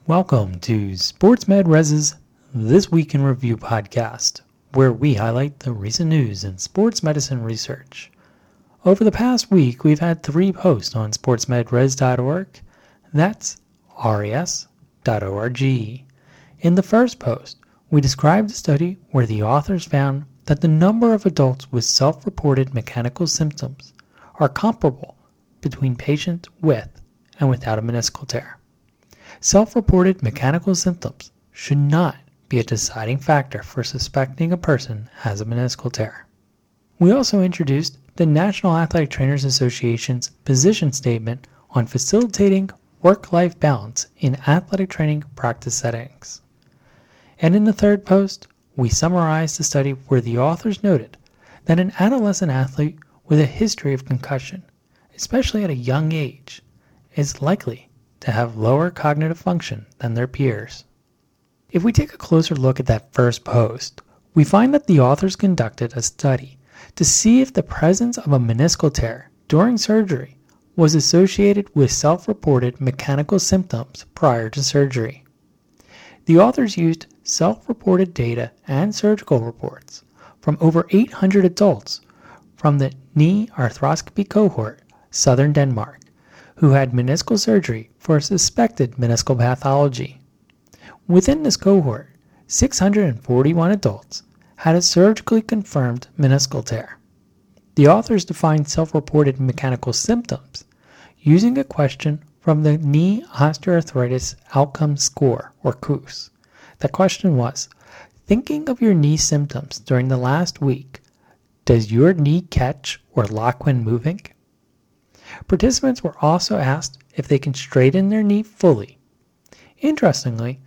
Welcome to SportsMed Res's This Week in Review podcast, where we highlight the recent news in sports medicine research. Over the past week, we've had 3 posts on sportsmedres.org. That's res.org. In the first post, we described a study where the authors found that the number of adults with self-reported mechanical symptoms are comparable between patients with and without a meniscal tear. Self-reported mechanical symptoms should not be a deciding factor for suspecting a person has a meniscal tear. We also introduced the National Athletic Trainers Association's position statement on facilitating work-life balance in athletic training practice settings. And in the third post, we summarized the study where the authors noted that an adolescent athlete with a history of concussion, especially at a young age, is likely to have lower cognitive function than their peers. If we take a closer look at that first post, we find that the authors conducted a study to see if the presence of a meniscal tear during surgery was associated with self-reported mechanical symptoms prior to surgery. The authors used self-reported data and surgical reports from over 800 adults from the knee arthroscopy cohort, Southern Denmark, who had meniscal surgery for a suspected meniscal pathology. Within this cohort, 641 adults had a surgically confirmed meniscal tear. The authors defined self-reported mechanical symptoms using a question from the Knee Osteoarthritis Outcome Score, or KOOS. The question was, thinking of your knee symptoms during the last week, does your knee catch or lock when moving? Participants were also asked if they can straighten their knee fully. Interestingly,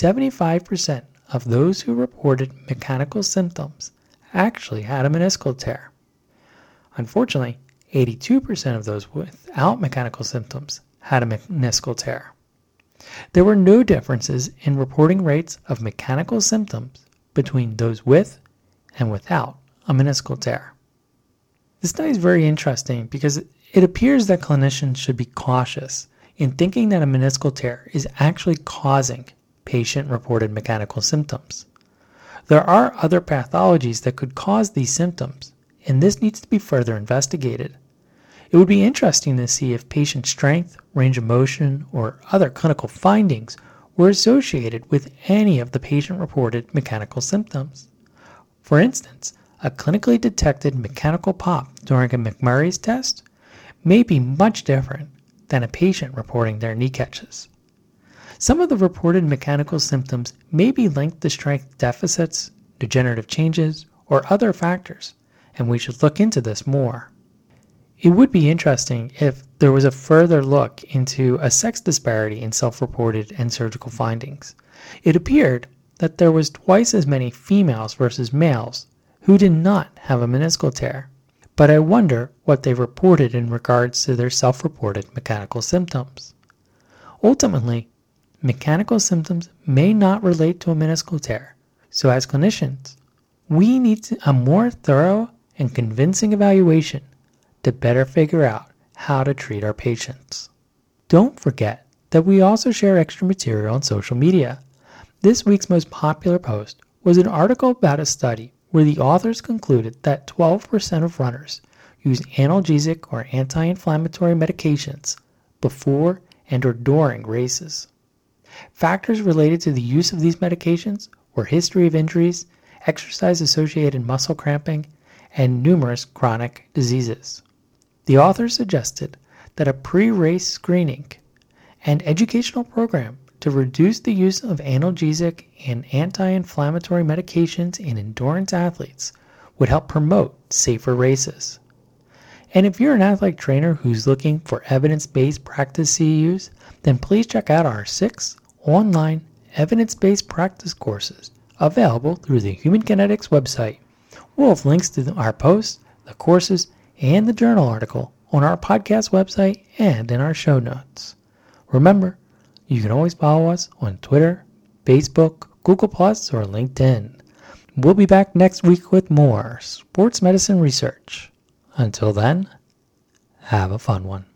75% of those who reported mechanical symptoms actually had a meniscal tear. Unfortunately, 82% of those without mechanical symptoms had a meniscal tear. There were no differences in reporting rates of mechanical symptoms between those with and without a meniscal tear. This study is very interesting because it appears that clinicians should be cautious in thinking that a meniscal tear is actually causing patient-reported mechanical symptoms. There are other pathologies that could cause these symptoms, and this needs to be further investigated. It would be interesting to see if patient strength, range of motion, or other clinical findings were associated with any of the patient-reported mechanical symptoms. For instance, a clinically detected mechanical pop during a McMurray's test may be much different than a patient reporting their knee catches. Some of the reported mechanical symptoms may be linked to strength deficits, degenerative changes, or other factors, and we should look into this more. It would be interesting if there was a further look into a sex disparity in self-reported and surgical findings. It appeared that there was twice as many females versus males who did not have a meniscal tear, but I wonder what they reported in regards to their self-reported mechanical symptoms. Ultimately, mechanical symptoms may not relate to a meniscal tear, so as clinicians, we need a more thorough and convincing evaluation to better figure out how to treat our patients. Don't forget that we also share extra material on social media. This week's most popular post was an article about a study where the authors concluded that 12% of runners use analgesic or anti-inflammatory medications before and or during races. Factors related to the use of these medications were history of injuries, exercise-associated muscle cramping, and numerous chronic diseases. The authors suggested that a pre-race screening and educational program to reduce the use of analgesic and anti-inflammatory medications in endurance athletes would help promote safer races. And if you're an athletic trainer who's looking for evidence-based practice CEUs, then please check out our 6 online evidence-based practice courses available through the Human Kinetics website. We'll have links to our posts, the courses, and the journal article on our podcast website and in our show notes. Remember, you can always follow us on Twitter, Facebook, Google+, or LinkedIn. We'll be back next week with more sports medicine research. Until then, have a fun one.